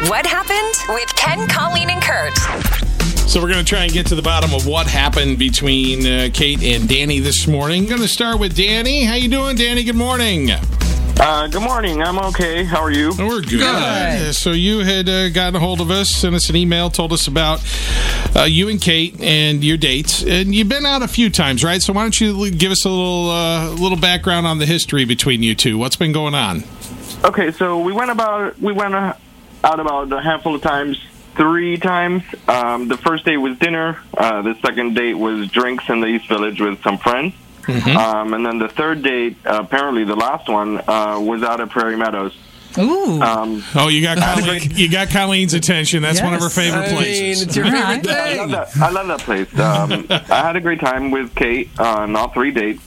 What Happened with Ken, Colleen, and Kurt. So we're going to try and get to the bottom of what happened between Kate and Danny this morning. Going to start with Danny. How you doing, Danny? Good morning. Good morning. I'm okay. How are you? We're good. So you had gotten a hold of us, sent us an email, told us about you and Kate and your dates. And you've been out a few times, right? So why don't you give us a little background on the history between you two? What's been going on? Okay, so we went out about a handful of times, 3 times. The first date was dinner. The second date was drinks in the East Village with some friends. Mm-hmm. And then the third date, apparently the last one, was out at Prairie Meadows. Ooh. You got Colleen's attention. That's one of her favorite places. It's your favorite thing. I love that place. I had a great time with Kate on all 3 dates.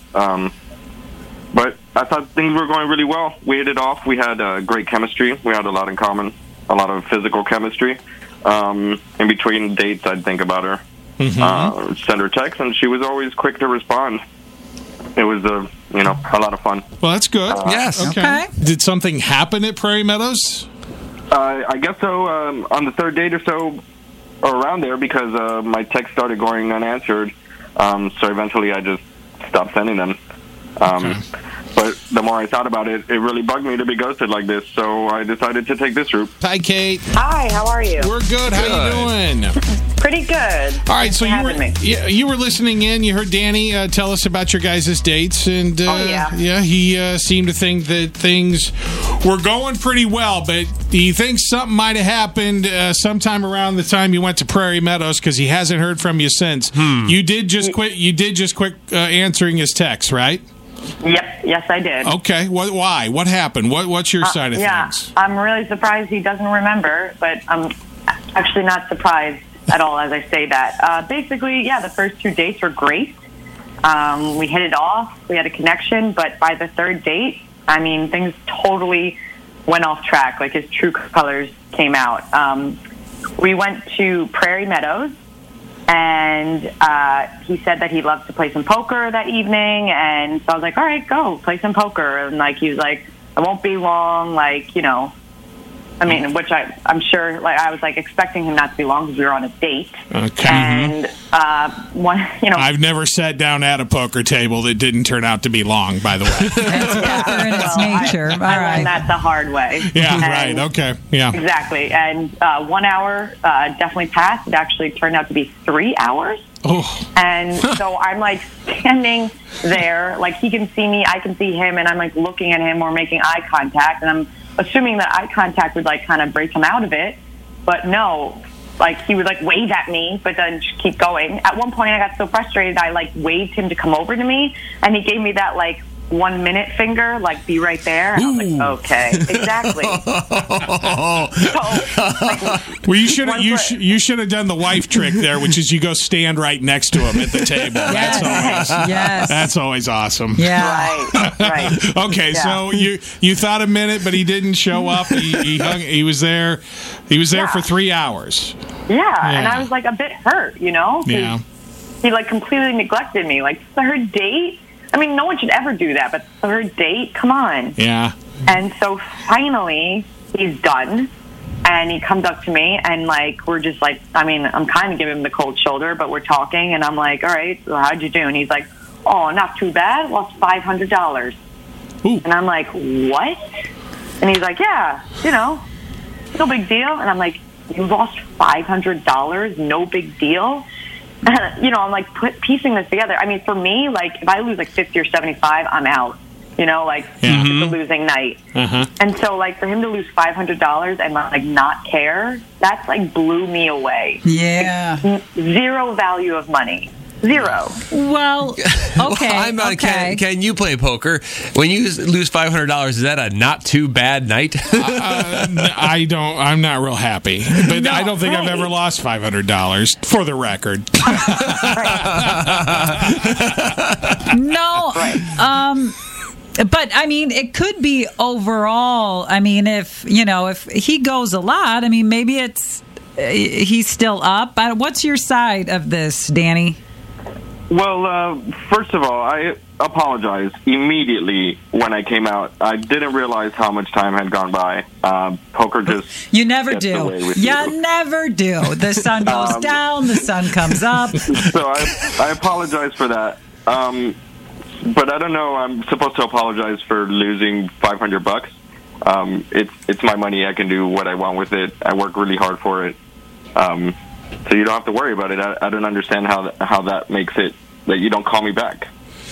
But I thought things were going really well. We hit it off. We had great chemistry. We had a lot in common, a lot of physical chemistry. In between dates, I'd think about her, send her texts, and she was always quick to respond. It was a lot of fun. Well, that's good. Yes. Okay. Did something happen at Prairie Meadows? I guess so. On the third date or so, or around there, because my text started going unanswered. So eventually, I just stopped sending them. But the more I thought about it, it really bugged me to be ghosted like this. So I decided to take this route. Hi, Kate. Hi, how are you? We're good. How you doing? Pretty good. All right, so you were listening in. You heard Danny tell us about your guys' dates, and he seemed to think that things were going pretty well. But he thinks something might have happened sometime around the time you went to Prairie Meadows, because he hasn't heard from you since. You did just quit answering his texts, right? Yep. Yes, I did. Okay. Why? What happened? What's your side of things? I'm really surprised he doesn't remember, but I'm actually not surprised at all as I say that. Basically, the first 2 dates were great. We hit it off. We had a connection, but by the third date, I mean, things totally went off track. Like, his true colors came out. We went to Prairie Meadows, and he said that he loves to play some poker that evening, and so I was like, all right, go, play some poker. And, he was like, it won't be long, which I'm sure, I was, expecting him not to be long because we were on a date. Okay. And, I've never sat down at a poker table that didn't turn out to be long, by the way. That's poker in its nature. I learned that the hard way. Yeah, right, okay, yeah. Exactly, and 1 hour definitely passed. It actually turned out to be 3 hours. Oh. And so I'm, standing there, he can see me, I can see him, and I'm, looking at him, we're making eye contact, and I'm assuming that eye contact would kind of break him out of it, but no, he would wave at me, but then just keep going. At one point, I got so frustrated, I waved him to come over to me, and he gave me that 1 minute finger, be right there. And I was like, okay, exactly. Well, you should have done the wife trick there, which is you go stand right next to him at the table. That's always awesome. Yeah, right. Okay, so you thought a minute, but he didn't show up. He was there. He was there for 3 hours. Yeah, and I was a bit hurt, Yeah. He completely neglected me. Third date. I mean, no one should ever do that, but third date, come on. Yeah. And so finally, he's done, and he comes up to me, and, we're just, I'm kind of giving him the cold shoulder, but we're talking, and I'm like, all right, so how'd you do? And he's like, oh, not too bad, lost $500. Ooh. And I'm like, what? And he's like, yeah, no big deal. And I'm like, you lost $500, no big deal? I'm piecing this together. I mean, for me, if I lose 50 or 75, I'm out. It's a losing night. And so, for him to lose $500 and not care, that's blew me away. Yeah. Zero value of money. Zero. Well, okay. I'm not. Okay. Can you play poker? When you lose $500, is that a not too bad night? I don't. I'm not real happy, but I don't think I've ever lost $500 for the record. No. But I mean, it could be overall. I mean, if he goes a lot, I mean, maybe it's he's still up. What's your side of this, Danny? Well, first of all, I apologize immediately when I came out. I didn't realize how much time had gone by. Poker just You never gets do. away with You never do. The sun goes down, the sun comes up. So I apologize for that. But I don't know. I'm supposed to apologize for losing $500. It's my money. I can do what I want with it. I work really hard for it. So you don't have to worry about it. I don't understand how that makes it that you don't call me back.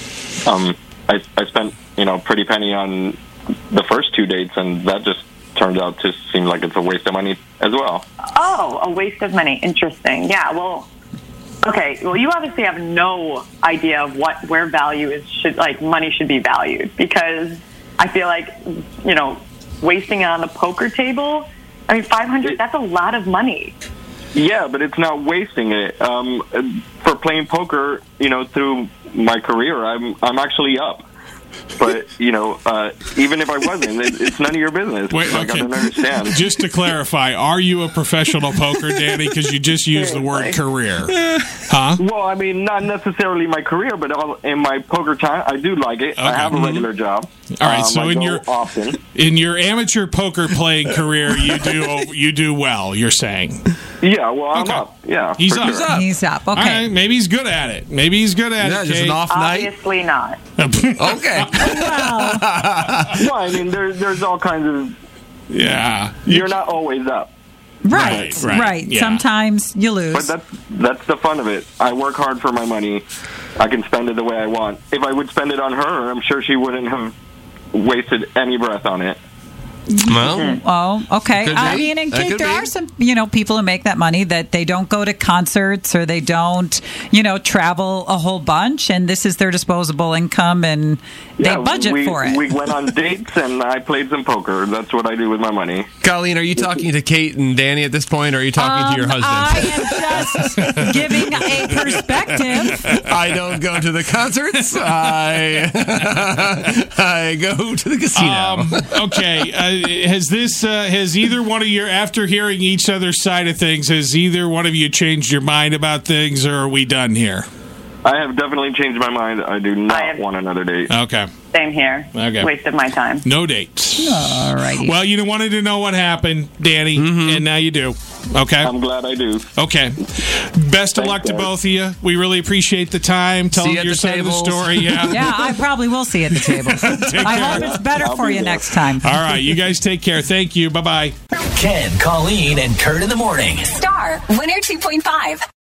I spent pretty penny on the first 2 dates, and that just turned out to seem like it's a waste of money as well. Oh, a waste of money. Interesting. Yeah. Well. Okay. Well, you obviously have no idea of where money should be valued, because I feel like wasting it on the poker table. I mean, $500. That's a lot of money. Yeah, but it's not wasting it. For playing poker, through my career, I'm actually up. But, even if I wasn't, it's none of your business. Wait, I don't understand. Just to clarify, are you a professional poker, Danny? Because you just used the word career. Huh? Well, I mean, not necessarily my career, but in my poker time, I do like it. Okay. I have a regular job. All right, so often. In your amateur poker playing career, you do well, you're saying. Yeah, well, I'm up. Yeah, he's up. Sure. He's up. Okay. All right, maybe he's good at it. Just an off night. Obviously not. Okay. Well, I mean, there's all kinds of. Yeah, you're not always up. Right. Yeah. Sometimes you lose. But that's the fun of it. I work hard for my money. I can spend it the way I want. If I would spend it on her, I'm sure she wouldn't have wasted any breath on it. Well, oh, okay. Could I be. mean, and That Kate, could there be. are some, people who make that money that they don't go to concerts or they don't, travel a whole bunch, and this is their disposable income, and they budget for it. We went on dates, and I played some poker. That's what I do with my money. Colleen, are you talking to Kate and Danny at this point, or are you talking to your husband? I am just giving a perspective. I don't go to the concerts. I go to the casino. Okay. Has either one of you, after hearing each other's side of things, has either one of you changed your mind about things, or are we done here? I have definitely changed my mind. I do not want another date. Okay. Same here. Okay. Waste of my time. No dates. All righty. Well, you wanted to know what happened, Danny, and now you do. Okay. I'm glad I do. Okay. Best of luck to both of you. We really appreciate the time. Tell them your side of the story. Yeah. Yeah, I probably will see you at the table. I hope it's better for you next time. All right. You guys take care. Thank you. Bye-bye. Ken, Colleen, and Kurt in the morning. Star 102.5.